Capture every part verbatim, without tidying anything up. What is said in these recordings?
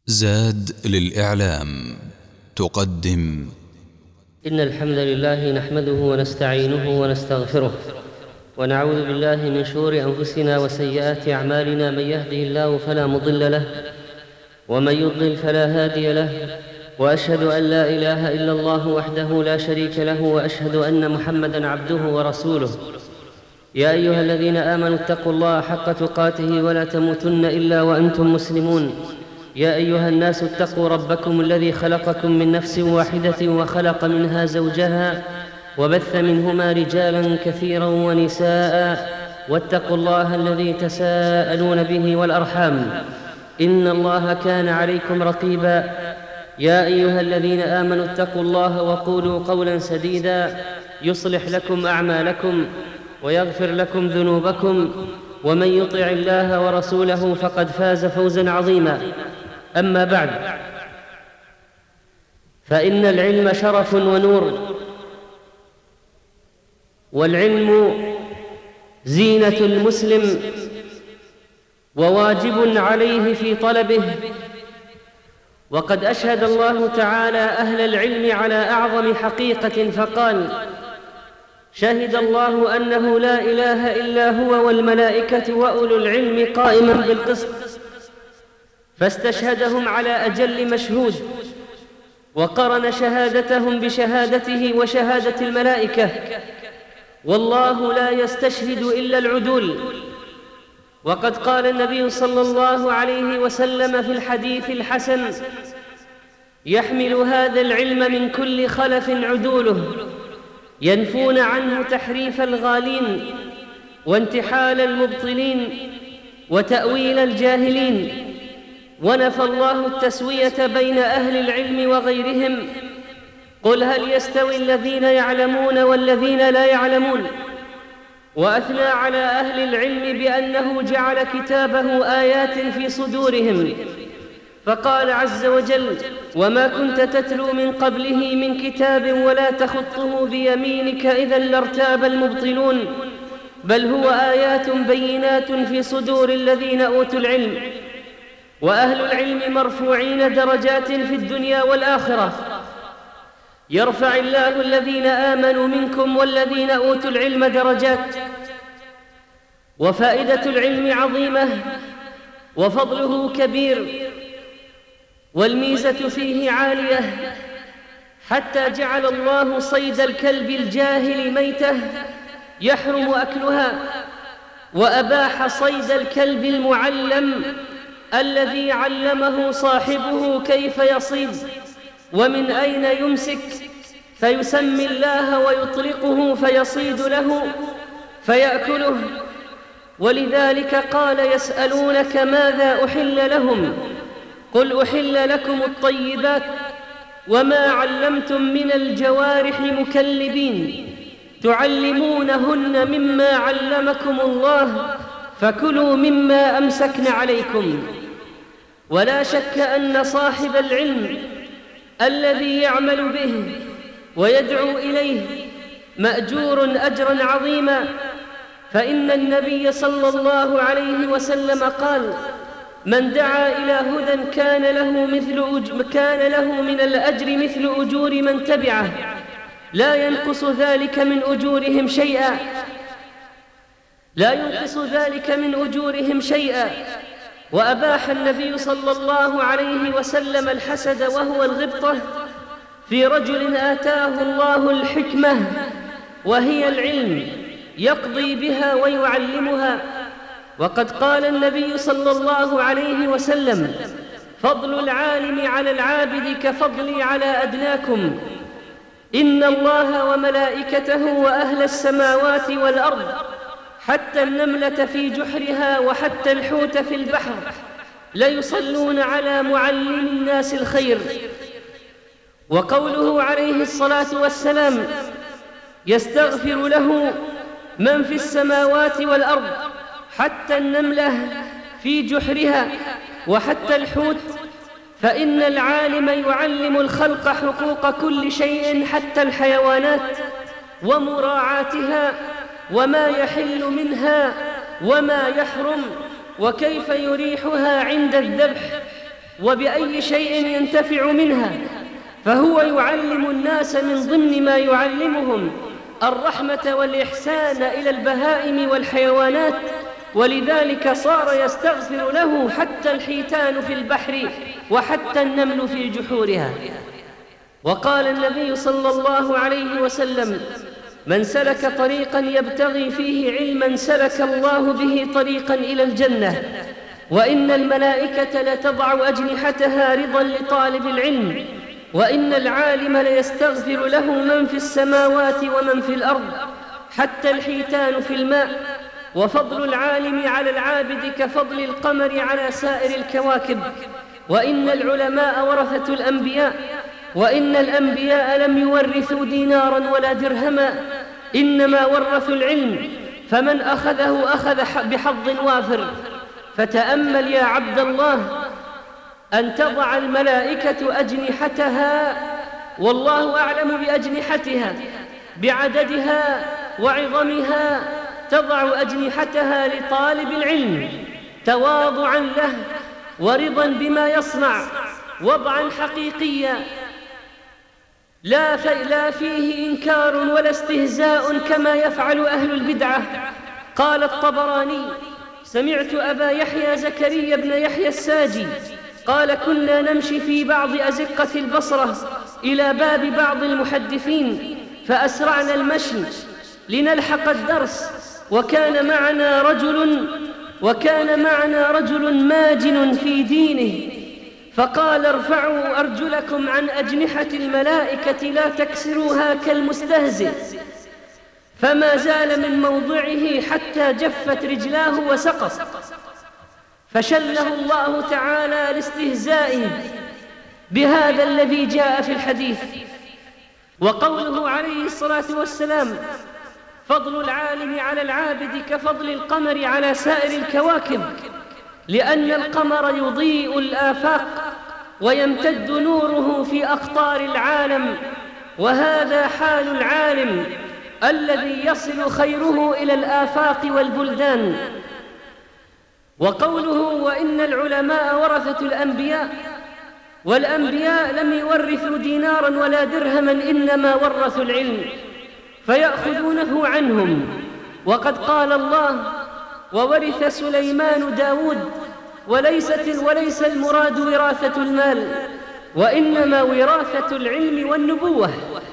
زاد للإعلام تقدم. إن الحمد لله نحمده ونستعينه ونستغفره ونعوذ بالله من شرور أنفسنا وسيئات أعمالنا. من يهده الله فلا مضل له ومن يضلل فلا هادي له، وأشهد أن لا إله إلا الله وحده لا شريك له، وأشهد أن محمدًا عبده ورسوله. يا أيها الذين آمنوا اتقوا الله حق تقاته ولا تموتن إلا وأنتم مسلمون. يا أيها الناس اتقوا ربكم الذي خلقكم من نفس واحدة وخلق منها زوجها وبث منهما رجالا كثيرا ونساء، واتقوا الله الذي تساءلون به والأرحام، إن الله كان عليكم رقيبا. يا أيها الذين آمنوا اتقوا الله وقولوا قولا سديدا يصلح لكم أعمالكم ويغفر لكم ذنوبكم، ومن يطع الله ورسوله فقد فاز فوزا عظيما. أما بعد، فإن العلم شرف ونور، والعلم زينة المسلم وواجب عليه في طلبه. وقد أشهد الله تعالى أهل العلم على أعظم حقيقة فقال: شهد الله أنه لا إله إلا هو والملائكة وأولو العلم قائما بالقسط، فاستشهدهم على أجل مشهود، وقرن شهادتهم بشهادته وشهادة الملائكة، والله لا يستشهد إلا العدول. وقد قال النبي صلى الله عليه وسلم في الحديث الحسن: يحمل هذا العلم من كل خلف عدوله، ينفون عنه تحريف الغالين وانتحال المبطلين وتأويل الجاهلين. ونفى الله التسوية بين أهل العلم وغيرهم: قل هل يستوي الذين يعلمون والذين لا يعلمون. وأثنى على أهل العلم بأنه جعل كتابه آيات في صدورهم، فقال عز وجل: وما كنت تتلو من قبله من كتاب ولا تخطه بيمينك إذا لارتاب المبطلون، بل هو آيات بينات في صدور الذين أوتوا العلم. وأهل العلم مرفوعين درجات في الدنيا والآخرة، يرفع الله الذين آمنوا منكم والذين أوتوا العلم درجات. وفائدة العلم عظيمة وفضله كبير، والميزة فيه عالية، حتى جعل الله صيد الكلب الجاهل ميتة يحرم أكلها، وأباح صيد الكلب المعلم الذي علمه صاحبه كيف يصيد ومن أين يمسك، فيسمي الله ويطلقه فيصيد له فيأكله. ولذلك قال: يسألونك ماذا أحل لهم، قل أحل لكم الطيبات وما علمتم من الجوارح مكلبين تعلمونهن مما علمكم الله فكلوا مما أمسكن عليكم. ولا شك أن صاحب العلم الذي يعمل به ويدعو إليه مأجور أجرا عظيما، فإن النبي صلى الله عليه وسلم قال: من دعا إلى هدى كان له مثل أج... كان له من الأجر مثل أجور من تبعه، لا ينقص ذلك من أجورهم شيئا لا ينقص ذلك من أجورهم شيئا. وأباح النبي صلى الله عليه وسلم الحسد وهو الغبطة في رجل آتاه الله الحكمة وهي العلم يقضي بها ويعلمها. وقد قال النبي صلى الله عليه وسلم: فضل العالم على العابد كفضلي على أدناكم، إن الله وملائكته وأهل السماوات والأرض حتى النملة في جحرها وحتى الحوت في البحر ليصلون على معلم الناس الخير. وقوله عليه الصلاة والسلام: يستغفر له من في السماوات والأرض حتى النملة في جحرها وحتى الحوت، فإن العالم يعلم الخلق حقوق كل شيء حتى الحيوانات ومراعاتها، وما يحل منها وما يحرم، وكيف يريحها عند الذبح، وبأي شيء ينتفع منها، فهو يعلم الناس من ضمن ما يعلمهم الرحمة والإحسان إلى البهائم والحيوانات، ولذلك صار يستغفر له حتى الحيتان في البحر وحتى النمل في جحورها. وقال النبي صلى الله عليه وسلم: من سلك طريقا يبتغي فيه علما سلك الله به طريقا إلى الجنة، وإن الملائكة لتضع أجنحتها رضا لطالب العلم، وإن العالم ليستغفر له من في السماوات ومن في الأرض حتى الحيتان في الماء، وفضل العالم على العابد كفضل القمر على سائر الكواكب، وإن العلماء ورثة الأنبياء، وإن الأنبياء لم يورثوا دينارا ولا درهما، إنما ورثوا العلم، فمن أخذه أخذ بحظ وافر. فتأمل يا عبد الله أن تضع الملائكة أجنحتها، والله أعلم بأجنحتها بعددها وعظمها، تضع أجنحتها لطالب العلم تواضعا له ورضا بما يصنع، وضعا حقيقيا لا, لا فيه إنكار ولا استهزاء كما يفعل أهل البدعة. قال الطبراني: سمعت أبا يحيى زكريا بن يحيى الساجي قال: كنا نمشي في بعض أزقة البصرة إلى باب بعض المحدثين، فأسرعنا المشي لنلحق الدرس، وكان معنا رجل وكان معنا رجل ماجن في دينه، فقال: ارفعوا أرجلكم عن أجنحة الملائكة لا تكسروها كالمستهزئ، فما زال من موضعه حتى جفت رجلاه وسقط، فشله الله تعالى لاستهزائه بهذا الذي جاء في الحديث. وقوله عليه الصلاة والسلام: فضل العالم على العابد كفضل القمر على سائر الكواكب، لأن القمر يضيء الآفاق ويمتد نوره في أقطار العالم، وهذا حال العالم الذي يصل خيره إلى الآفاق والبلدان. وقوله: وإن العلماء ورثة الأنبياء، والأنبياء لم يورثوا دينارا ولا درهما، إنما ورثوا العلم فيأخذونه عنهم. وقد قال الله: وورث سليمان داود، وليست وليس المراد وراثة المال، وإنما وراثة العلم والنبوة.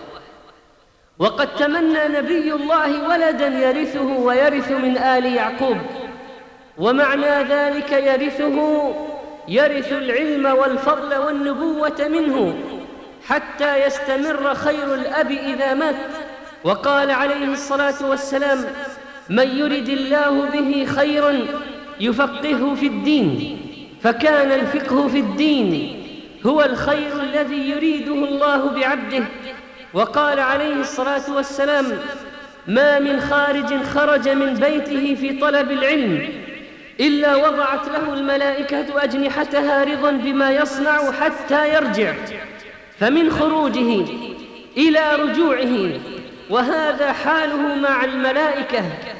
وقد تمنى نبي الله ولدا يرثه ويرث من آل يعقوب، ومعنى ذلك يرثه يرث العلم والفضل والنبوة منه حتى يستمر خير الأب إذا مات. وقال عليه الصلاة والسلام: من يرد الله به خيرا يفقهه في الدين، فكان الفقه في الدين هو الخير الذي يريده الله بعبده. وقال عليه الصلاة والسلام: ما من خارج خرج من بيته في طلب العلم إلا وضعت له الملائكة أجنحتها رضا بما يصنع حتى يرجع، فمن خروجه إلى رجوعه، وهذا حاله مع الملائكة.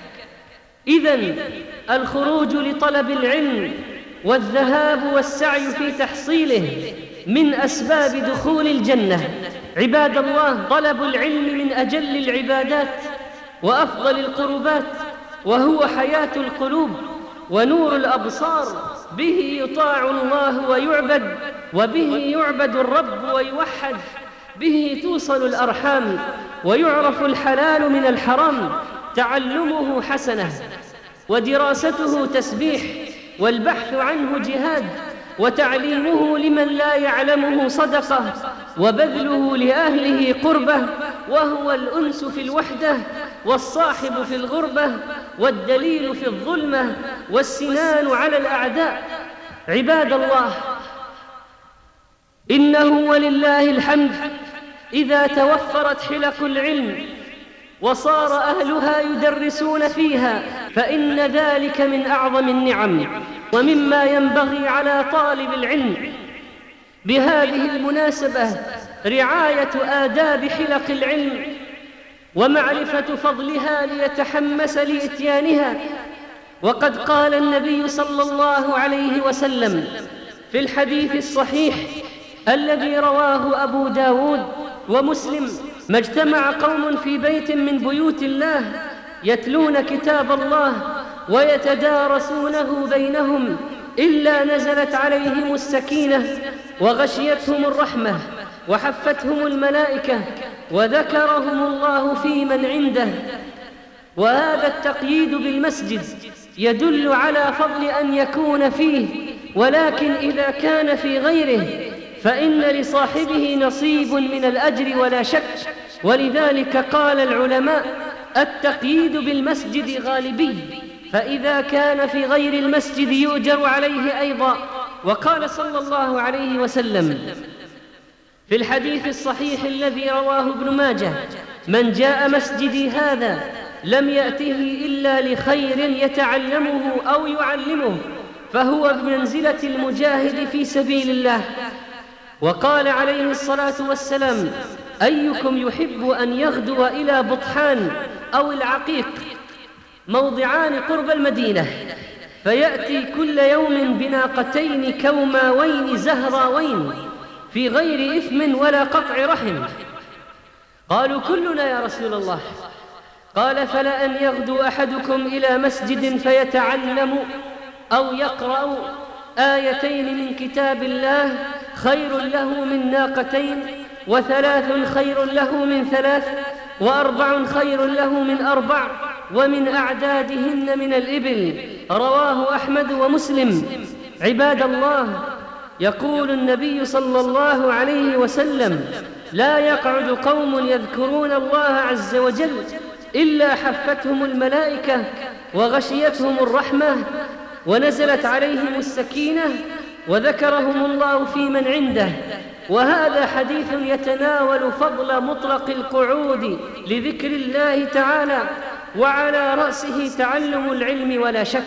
إذن الخروج لطلب العلم والذهاب والسعي في تحصيله من أسباب دخول الجنة. عباد الله، طلب العلم من أجل العبادات وأفضل القربات، وهو حياة القلوب ونور الأبصار، به يطاع الله ويعبد، وبه يعبد الرب ويوحد، به توصل الأرحام ويعرف الحلال من الحرام. تعلمه حسنة، ودراسته تسبيح، والبحث عنه جهاد، وتعليمه لمن لا يعلمه صدقة، وبذله لأهله قربة، وهو الأنس في الوحدة، والصاحب في الغربة، والدليل في الظلمة، والسنان على الأعداء. عباد الله، إنه ولله الحمد إذا توفرت حلق العلم وصار أهلها يدرسون فيها، فإن ذلك من أعظم النعم ومما ينبغي على طالب العلم. بهذه المناسبة رعاية آداب حلق العلم ومعرفة فضلها ليتحمس لإتيانها. وقد قال النبي صلى الله عليه وسلم في الحديث الصحيح الذي رواه أبو داود ومسلم: ما اجتمع قوم في بيت من بيوت الله يتلون كتاب الله ويتدارسونه بينهم إلا نزلت عليهم السكينة وغشيتهم الرحمة وحفتهم الملائكة وذكرهم الله في من عنده. وهذا التقييد بالمسجد يدل على فضل أن يكون فيه، ولكن إذا كان في غيره فإن لصاحبه نصيب من الأجر ولا شك. ولذلك قال العلماء: التقييد بالمسجد غالبي، فإذا كان في غير المسجد يؤجر عليه أيضا. وقال صلى الله عليه وسلم في الحديث الصحيح الذي رواه ابن ماجه: من جاء مسجدي هذا لم يأته إلا لخير يتعلمه أو يعلمه فهو بمنزلة المجاهد في سبيل الله. وقال عليه الصلاة والسلام: أيكم يحب أن يغدو إلى بطحان أو العقيق موضعان قرب المدينة فيأتي كل يوم بناقتين كوماوين زهراوين في غير إثم ولا قطع رحم؟ قالوا: كلنا يا رسول الله. قال: فلأن يغدو أحدكم إلى مسجد فيتعلم أو يقرأ آيتين من كتاب الله خير له من ناقتين، وثلاث خير له من ثلاث، وأربع خير له من أربع، ومن أعدادهن من الإبل. رواه أحمد ومسلم. عباد الله، يقول النبي صلى الله عليه وسلم: لا يقعد قوم يذكرون الله عز وجل إلا حفتهم الملائكة وغشيتهم الرحمة ونزلت عليهم السكينة وذكرهم الله في من عنده. وهذا حديث يتناول فضل مطلق القعود لذكر الله تعالى، وعلى رأسه تعلم العلم ولا شك.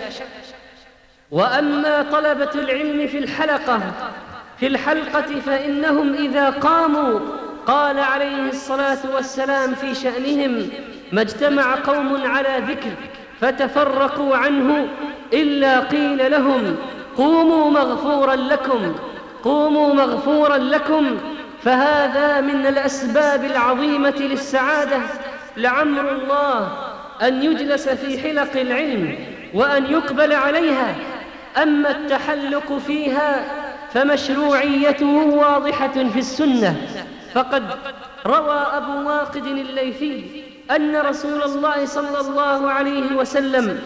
وأما طلبة العلم في الحلقة في الحلقة فإنهم إذا قاموا قال عليه الصلاة والسلام في شأنهم: ما اجتمع قوم على ذكر فتفرقوا عنه إلا قيل لهم قوموا مغفورا لكم قوموا مغفورا لكم. فهذا من الأسباب العظيمة للسعادة. لعمر الله أن يجلس في حلق العلم وأن يقبل عليها. أما التحلق فيها فمشروعيته واضحة في السنة، فقد روى أبو واقد الليثي أن رسول الله صلى الله عليه وسلم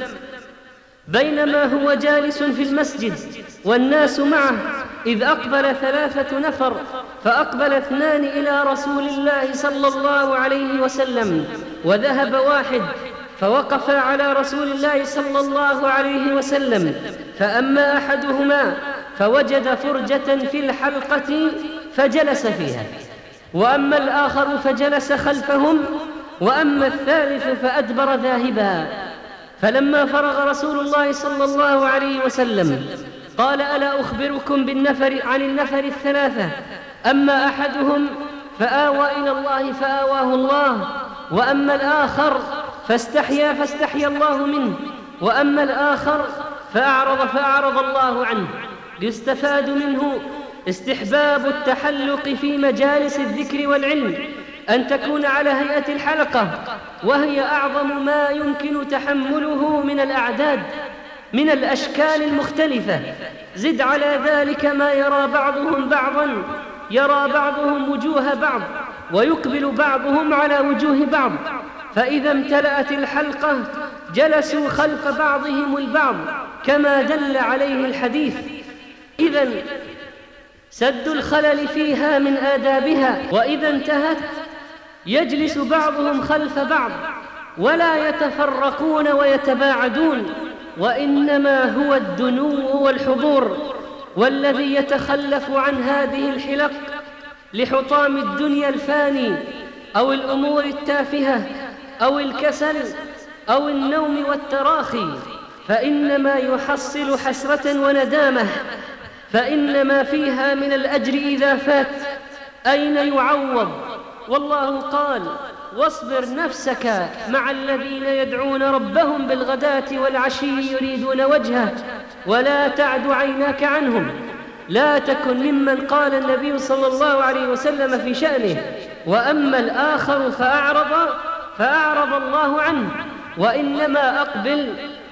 بينما هو جالس في المسجد والناس معه إذ أقبل ثلاثة نفر، فأقبل اثنان إلى رسول الله صلى الله عليه وسلم وذهب واحد، فوقف على رسول الله صلى الله عليه وسلم. فأما أحدهما فوجد فرجة في الحلقة فجلس فيها، وأما الآخر فجلس خلفهم، وأما الثالث فأدبر ذاهبا. فلما فرغ رسول الله صلى الله عليه وسلم قال: ألا أخبركم بالنفر عن النفر الثلاثة؟ أما أحدهم فآوى إلى الله فآواه الله، وأما الآخر فاستحيا فاستحيا الله منه، وأما الآخر فأعرض فأعرض الله عنه. يستفاد منه استحباب التحلق في مجالس الذكر والعلم، أن تكون على هيئة الحلقة، وهي أعظم ما يمكن تحمله من الأعداد من الأشكال المختلفة. زد على ذلك ما يرى بعضهم بعضا يرى بعضهم وجوه بعض، ويقبل بعضهم على وجوه بعض، فإذا امتلأت الحلقة جلسوا خلف بعضهم البعض كما دل عليه الحديث. إذن سد الخلل فيها من آدابها، وإذا انتهت يجلس بعضهم خلف بعض ولا يتفرقون ويتباعدون، وإنما هو الدنو والحضور. والذي يتخلف عن هذه الحلق لحطام الدنيا الفاني أو الأمور التافهة أو الكسل أو النوم والتراخي فإنما يحصل حسرة وندامة، فإن ما فيها من الأجر إذا فات أين يعوض؟ والله قال: واصبر نفسك مع الذين يدعون ربهم بالغداة والعشي يريدون وجهه ولا تعد عيناك عنهم. لا تكن ممن قال النبي صلى الله عليه وسلم في شأنه: وأما الآخر فأعرض فأعرض الله عنه، وإنما أقبل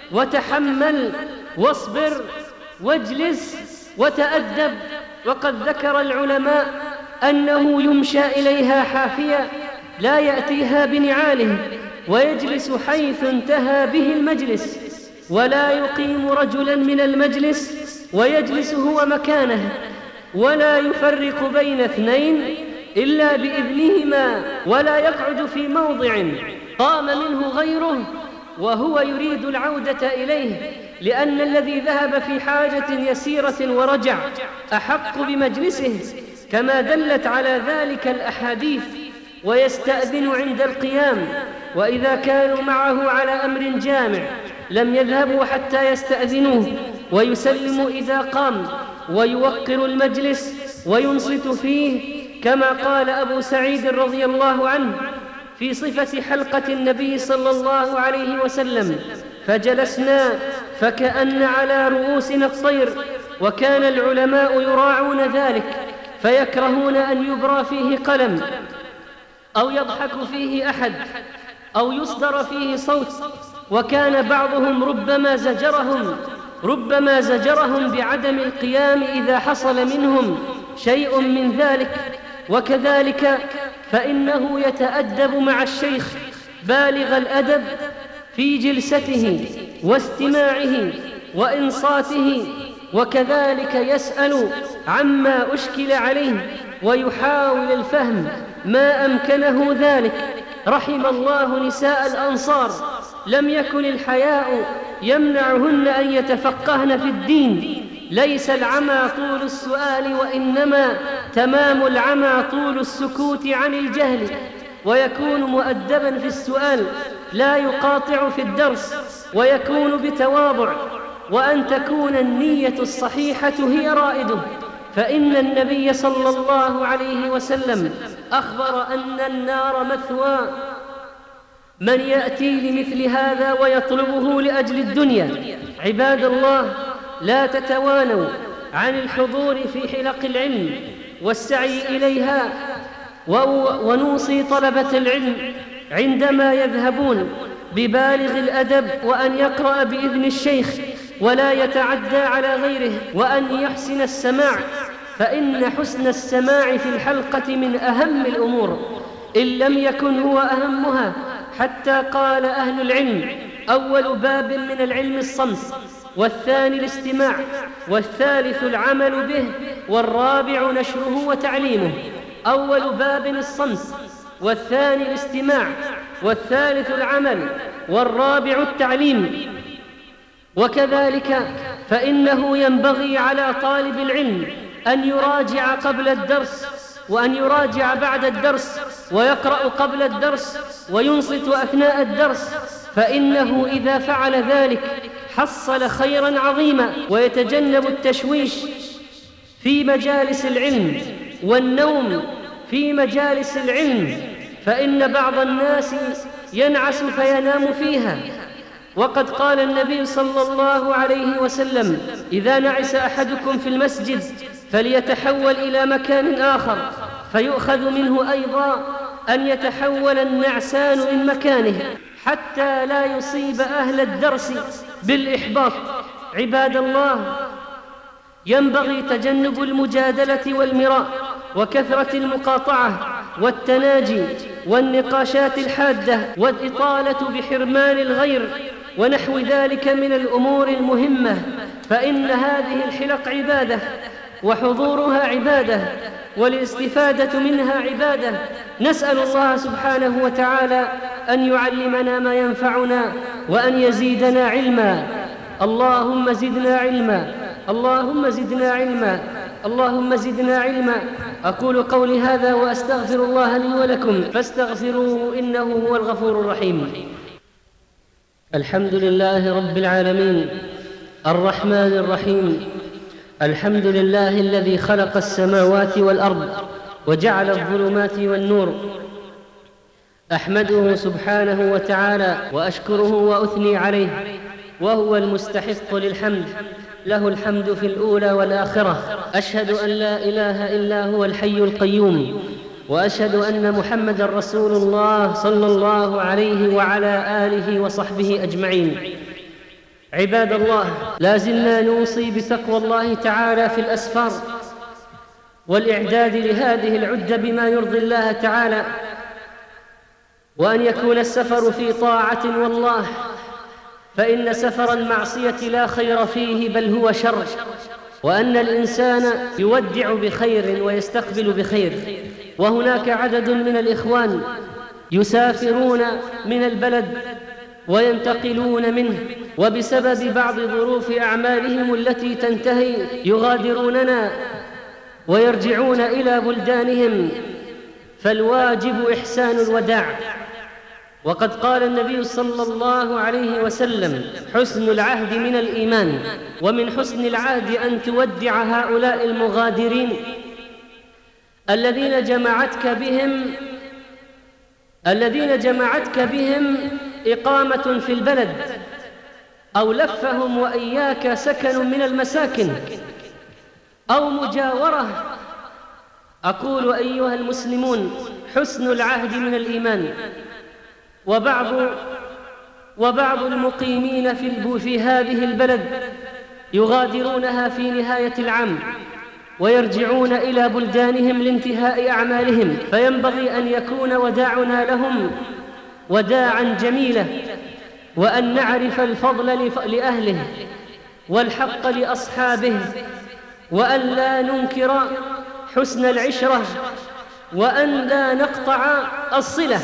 وتحمل واصبر واجلس وتأدب. وقد ذكر العلماء أنه يمشى إليها حافية لا يأتيها بنعاله، ويجلس حيث انتهى به المجلس، ولا يقيم رجلا من المجلس ويجلس هو مكانه، ولا يفرق بين اثنين إلا بإذنهما، ولا يقعد في موضع قام منه غيره وهو يريد العودة إليه، لأن الذي ذهب في حاجة يسيرة ورجع أحق بمجلسه، كما دلت على ذلك الأحاديث. ويستأذن عند القيام، وإذا كانوا معه على أمر جامع لم يذهبوا حتى يستأذنوه، ويسلم إذا قام، ويوقر المجلس وينصت فيه، كما قال أبو سعيد رضي الله عنه في صفة حلقة النبي صلى الله عليه وسلم: فجلسنا فكأن على رؤوسنا الطير. وكان العلماء يراعون ذلك، فيكرهون أن يبرى فيه قلم أو يضحك فيه أحد أو يصدر فيه صوت. وكان بعضهم ربما زجرهم ربما زجرهم بعدم القيام إذا حصل منهم شيء من ذلك. وكذلك فإنه يتأدب مع الشيخ بالغ الأدب في جلسته واستماعه وإنصاته، وكذلك يسأل عما أشكل عليه ويحاول الفهم ما أمكنه ذلك. رحم الله نساء الأنصار، لم يكن الحياء يمنعهن أن يتفقهن في الدين. ليس العمى طول السؤال، وإنما تمام العمى طول السكوت عن الجهل. ويكون مؤدبا في السؤال، لا يقاطع في الدرس، ويكون بتواضع، وأن تكون النية الصحيحة هي رائده. فإن النبي صلى الله عليه وسلم أخبر أن النار مثوى من يأتي لمثل هذا ويطلبه لأجل الدنيا. عباد الله، لا تتوانوا عن الحضور في حلق العلم والسعي إليها، ونوصي طلبة العلم عندما يذهبون ببالغ الأدب، وأن يقرأ بإذن الشيخ ولا يتعدى على غيره، وأن يحسن السماع، فإن حسن السماع في الحلقة من أهم الأمور، إن لم يكن هو أهمها. حتى قال أهل العلم: أول باب من العلم الصمت، والثاني الاستماع، والثالث العمل به، والرابع نشره وتعليمه. أول باب الصمت، والثاني الاستماع، والثالث العمل، والرابع التعليم. وكذلك فإنه ينبغي على طالب العلم أن يراجع قبل الدرس، وأن يراجع بعد الدرس، ويقرأ قبل الدرس، وينصت أثناء الدرس، فإنه إذا فعل ذلك حصل خيرا عظيما، ويتجنب التشويش في مجالس العلم والنوم في مجالس العلم، فإن بعض الناس ينعس فينام فيها. وقد قال النبي صلى الله عليه وسلم: إذا نعس أحدكم في المسجد فليتحول إلى مكان آخر، فيؤخذ منه أيضا أن يتحول النعسان من مكانه حتى لا يصيب أهل الدرس بالإحباط. عباد الله، ينبغي تجنب المجادلة والمراء، وكثرة المقاطعة والتناجي والنقاشات الحادة، والإطالة بحرمان الغير، ونحو ذلك من الأمور المهمة. فإن هذه الحلق عبادة، وحضورها عبادة، والاستفادة منها عبادة. نسأل الله سبحانه وتعالى أن يعلمنا ما ينفعنا، وأن يزيدنا علما. اللهم زدنا علما، اللهم زدنا علما، اللهم زدنا علما. أقول قولي هذا وأستغفر الله لي ولكم، فاستغفروه إنه هو الغفور الرحيم. الحمد لله رب العالمين، الرحمن الرحيم. الحمد لله الذي خلق السماوات والأرض وجعل الظلمات والنور. أحمده سبحانه وتعالى وأشكره وأثني عليه، وهو المستحق للحمد، له الحمد في الأولى والآخرة. أشهد أن لا إله إلا هو الحي القيوم، وأشهد أن محمدًا رسول الله صلى الله عليه وعلى آله وصحبه أجمعين. عباد الله، لا زلنا نوصي بتقوى الله تعالى في الأسفار والإعداد لهذه العدة بما يرضي الله تعالى، وأن يكون السفر في طاعة والله، فإن سفر المعصية لا خير فيه بل هو شر، وأن الإنسان يودع بخير ويستقبل بخير. وهناك عدد من الإخوان يسافرون من البلد وينتقلون منه، وبسبب بعض ظروف أعمالهم التي تنتهي يغادروننا ويرجعون إلى بلدانهم، فالواجب إحسان الوداع. وقد قال النبي صلى الله عليه وسلم: حسن العهد من الإيمان، ومن حسن العهد أن تودع هؤلاء المغادرين الذين جمعتك بهم الذين جمعتك بهم إقامة في البلد، أو لفهم وإياك سكن من المساكن، أو مجاورة. أقول أيها المسلمون: حسن العهد من الإيمان. وبعض وبعض المقيمين في في هذه البلد يغادرونها في نهاية العام ويرجعون إلى بلدانهم لانتهاء أعمالهم، فينبغي أن يكون وداعنا لهم وداعا جميلا، وأن نعرف الفضل لأهله والحق لأصحابه، وأن لا ننكر حسن العشرة، وأن لا نقطع الصلة،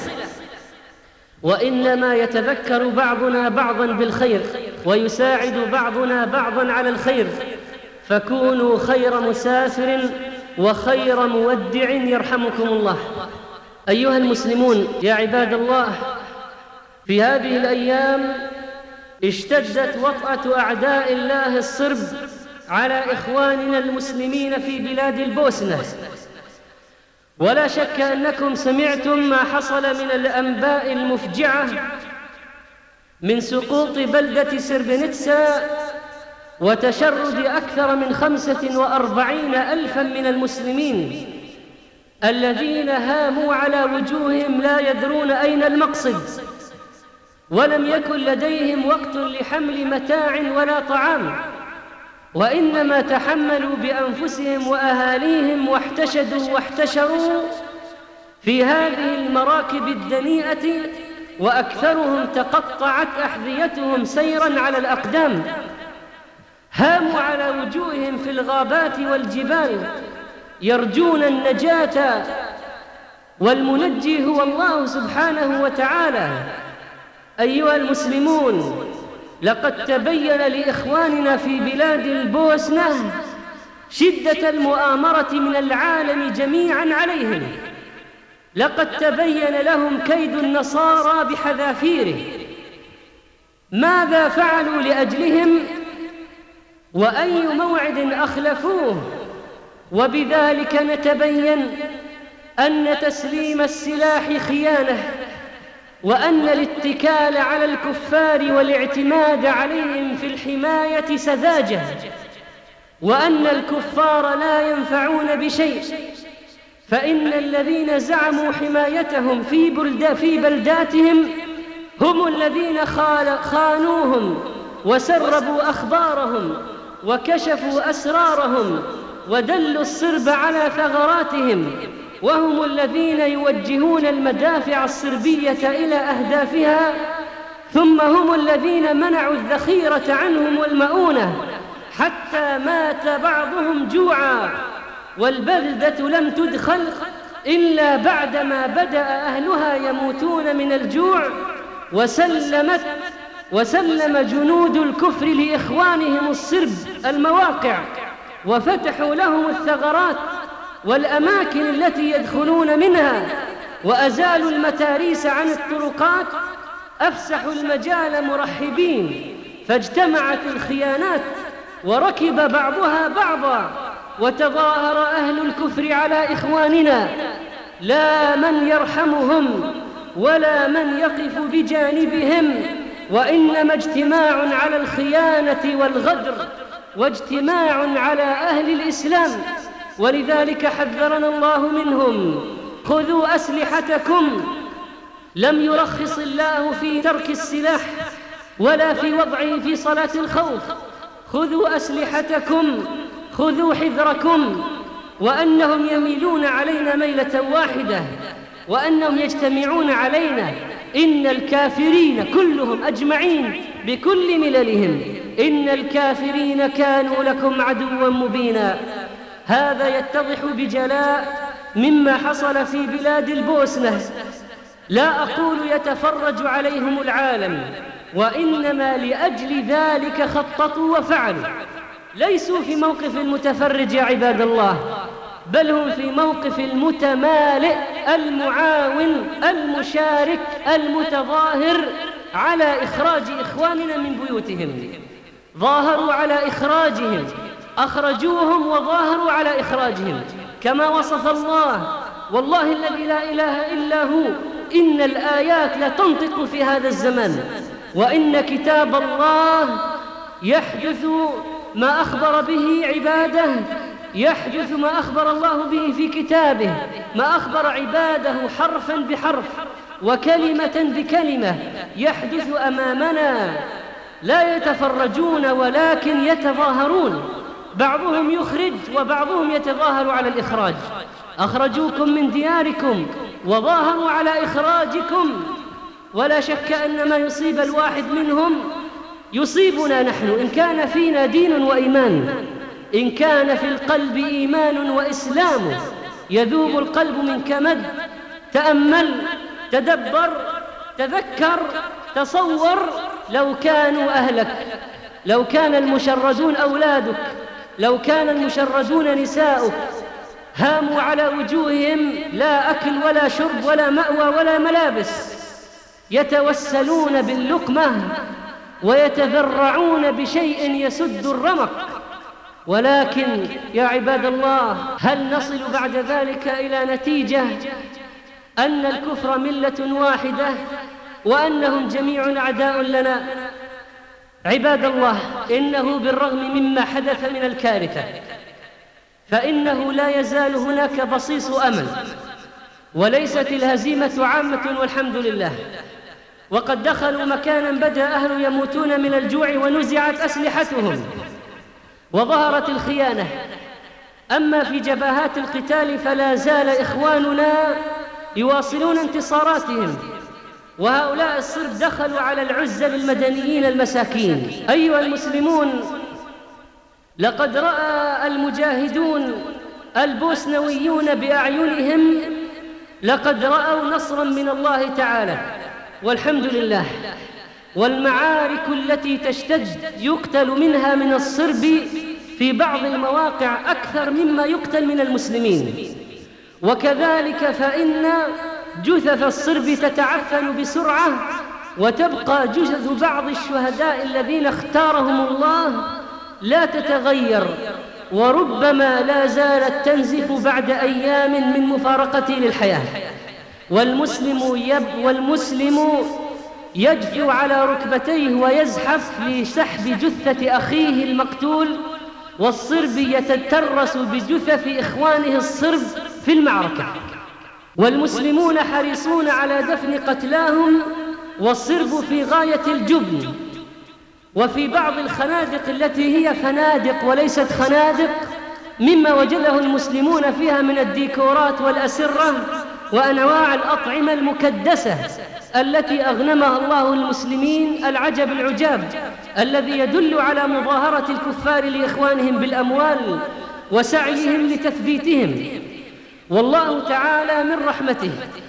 وإنما يتذكر بعضنا بعضا بالخير ويساعد بعضنا بعضا على الخير، فكونوا خير مسافر وخير مودع يرحمكم الله. أيها المسلمون، يا عباد الله، في هذه الأيام اشتدت وطأة أعداء الله الصرب على إخواننا المسلمين في بلاد البوسنة، ولا شك أنكم سمعتم ما حصل من الأنباء المفجعة من سقوط بلدة سربنيتسا وتشرد أكثر من خمسة وأربعين ألفاً من المسلمين الذين هاموا على وجوههم لا يدرون أين المقصد، ولم يكن لديهم وقت لحمل متاع ولا طعام، وإنما تحملوا بأنفسهم وأهاليهم واحتشدوا واحتشروا في هذه المراكب الدنيئة، وأكثرهم تقطعت أحذيتهم سيراً على الأقدام. هاموا على وجوههم في الغابات والجبال يرجون النجاة، والمنجي هو الله سبحانه وتعالى. أيها المسلمون، لقد تبين لإخواننا في بلاد البوسنة شدة المؤامرة من العالم جميعاً عليهم. لقد تبين لهم كيد النصارى بحذافيره. ماذا فعلوا لأجلهم؟ وأي موعد أخلفوه؟ وبذلك نتبين أن تسليم السلاح خيانة، وأن الاتكال على الكفار والاعتماد عليهم في الحماية سذاجة، وأن الكفار لا ينفعون بشيء، فإن الذين زعموا حمايتهم في بلد في بلداتهم هم الذين خانوهم وسربوا أخبارهم وكشفوا أسرارهم ودلوا الصرب على ثغراتهم، وهم الذين يوجهون المدافع الصربية إلى أهدافها، ثم هم الذين منعوا الذخيرة عنهم والمؤونة حتى مات بعضهم جوعا، والبلدة لم تدخل إلا بعدما بدأ أهلها يموتون من الجوع، وسلمت وسلم جنود الكفر لإخوانهم الصرب المواقع، وفتحوا لهم الثغرات والأماكن التي يدخلون منها، وأزالوا المتاريس عن الطرقات، أفسحوا المجال مرحبين، فاجتمعت الخيانات وركب بعضها بعضا، وتظاهر أهل الكفر على إخواننا، لا من يرحمهم ولا من يقف بجانبهم، وإنما اجتماع على الخيانة والغدر واجتماع على أهل الإسلام، ولذلك حذرنا الله منهم: خذوا أسلحتكم. لم يرخص الله في ترك السلاح ولا في وضعه في صلاة الخوف. خذوا أسلحتكم، خذوا حذركم، وأنهم يميلون علينا ميلة واحدة، وأنهم يجتمعون علينا. إن الكافرين كلهم أجمعين بكل مللهم، إن الكافرين كانوا لكم عدوا مبينا. هذا يتضح بجلاء مما حصل في بلاد البوسنة. لا أقول يتفرج عليهم العالم، وإنما لأجل ذلك خططوا وفعلوا. ليسوا في موقف المتفرج يا عباد الله، بل هم في موقف المتمالئ المعاون المشارك المتظاهر على إخراج إخواننا من بيوتهم. ظاهروا على إخراجهم، أخرجوهم وظاهروا على إخراجهم كما وصف الله. والله الذي لا إله إلا هو إن الآيات لتنطق في هذا الزمان، وإن كتاب الله يحدث ما أخبر به عباده، يحدث ما أخبر الله به في كتابه، ما أخبر عباده حرفا بحرف وكلمة بكلمة يحدث أمامنا. لا يتفرجون ولكن يتظاهرون، بعضهم يخرج وبعضهم يتظاهر على الإخراج. أخرجوكم من دياركم وظاهروا على إخراجكم، ولا شك أن ما يصيب الواحد منهم يصيبنا نحن إن كان فينا دين وإيمان، إن كان في القلب إيمان وإسلام. يذوب القلب من كمد. تأمل، تدبر، تذكر، تصور لو كانوا أهلك، لو كان المشردون أولادك، لو كان المشردون نساؤك، هاموا على وجوههم لا أكل ولا شرب ولا مأوى ولا ملابس، يتوسلون باللقمة ويتذرعون بشيء يسد الرمق. ولكن يا عباد الله، هل نصل بعد ذلك إلى نتيجة أن الكفر ملة واحدة وأنهم جميع أعداء لنا؟ عباد الله، إنه بالرغم مما حدث من الكارثة فإنه لا يزال هناك بصيص أمل، وليست الهزيمة عامة والحمد لله. وقد دخلوا مكانا بدأ أهل يموتون من الجوع ونزعت أسلحتهم وظهرت الخيانة. أما في جبهات القتال فلا زال إخواننا يواصلون انتصاراتهم، وهؤلاء الصرب دخلوا على العزل المدنيين المساكين. أيها المسلمون، لقد رأى المجاهدون البوسنويون بأعينهم، لقد رأوا نصرا من الله تعالى والحمد لله. والمعارك التي تشتد يقتل منها من الصرب في بعض المواقع أكثر مما يقتل من المسلمين، وكذلك فإن جثث الصرب تتعفن بسرعة، وتبقى جثث بعض الشهداء الذين اختارهم الله لا تتغير، وربما لا زالت تنزف بعد أيام من مفارقته للحياة. والمسلم, يب والمسلم يجثو على ركبتيه ويزحف لسحب جثة أخيه المقتول، والصرب يتترس بجثث إخوانه الصرب في المعركة. والمسلمون حريصون على دفن قتلاهم، والصرب في غاية الجبن. وفي بعض الخنادق التي هي فنادق وليست خنادق، مما وجده المسلمون فيها من الديكورات والأسرة وأنواع الأطعمة المكدسة التي أغنمها الله المسلمين العجب العجاب، الذي يدل على مظاهرة الكفار لإخوانهم بالأموال وسعيهم لتثبيتهم. والله تعالى من رحمته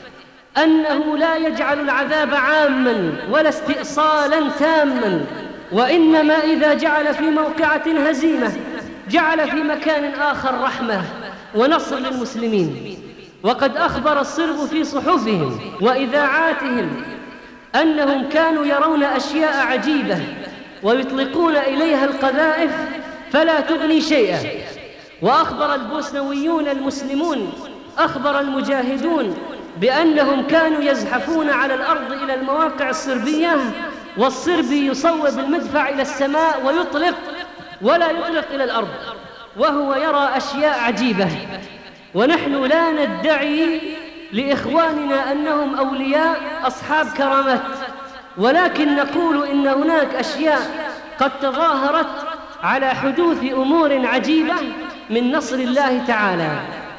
أنه لا يجعل العذاب عاما ولا استئصالا تاما، وإنما إذا جعل في موقعة هزيمة جعل في مكان آخر رحمة ونصر للمسلمين. وقد أخبر الصرب في صحفهم وإذاعاتهم أنهم كانوا يرون أشياء عجيبة ويطلقون إليها القذائف فلا تغني شيئا. وأخبر البوسنويون المسلمون، أخبر المجاهدون بأنهم كانوا يزحفون على الأرض إلى المواقع الصربية، والصربي يصوب المدفع إلى السماء ويطلق ولا يطلق إلى الأرض، وهو يرى أشياء عجيبة. ونحن لا ندعي لإخواننا أنهم أولياء أصحاب كرامات، ولكن نقول إن هناك أشياء قد تظاهرت على حدوث أمور عجيبة من نصر الله تعالى،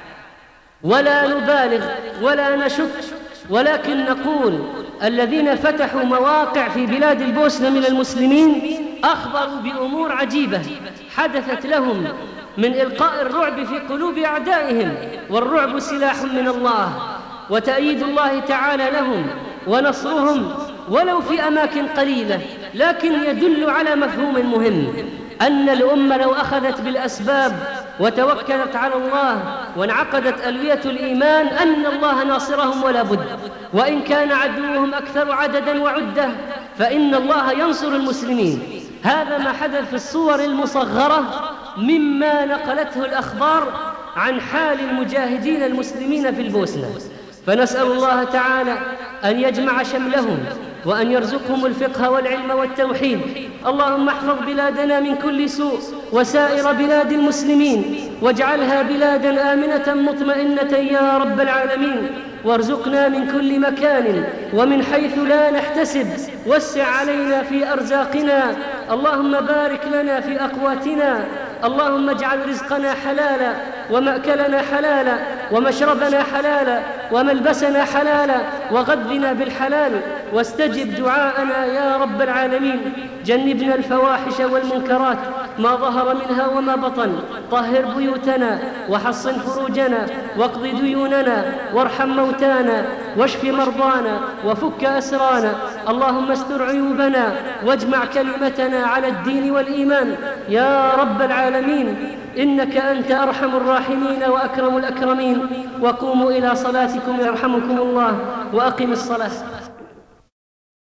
ولا نبالغ ولا نشك، ولكن نقول الذين فتحوا مواقع في بلاد البوسنة من المسلمين أخبروا بأمور عجيبة حدثت لهم من إلقاء الرعب في قلوب أعدائهم، والرعب سلاح من الله، وتأييد الله تعالى لهم ونصرهم ولو في أماكن قليلة، لكن يدل على مفهوم مهم، أن الأمة لو أخذت بالأسباب وتوكلت على الله وانعقدت ألوية الإيمان أن الله ناصرهم ولا بد، وإن كان عدوهم أكثر عددا وعدة فإن الله ينصر المسلمين. هذا ما حدث في الصور المصغرة مما نقلته الأخبار عن حال المجاهدين المسلمين في البوسنة، فنسأل الله تعالى أن يجمع شملهم وأن يرزقهم الفقه والعلم والتوحيد. اللهم احفظ بلادنا من كل سوء وسائر بلاد المسلمين، واجعلها بلادا آمنة مطمئنة يا رب العالمين، وارزقنا من كل مكان ومن حيث لا نحتسب، وسع علينا في أرزاقنا، اللهم بارك لنا في أقواتنا، اللهم اجعل رزقنا حلالا ومأكلنا حلالا ومشربنا حلالا وملبسنا حلالا، وغذنا بالحلال، واستجب دعاءنا يا رب العالمين. جنبنا الفواحش والمنكرات ما ظهر منها وما بطن، طهر بيوتنا وحصن فروجنا، واقض ديوننا، وارحم موتانا، واشف مرضانا، وفك أسرانا، اللهم استر عيوبنا واجمع كلمتنا على الدين والإيمان يا رب العالمين، إنك أنت أرحم الراحمين وأكرم الأكرمين. وقوموا إلى صلاتكم يرحمكم الله، وأقم الصلاة.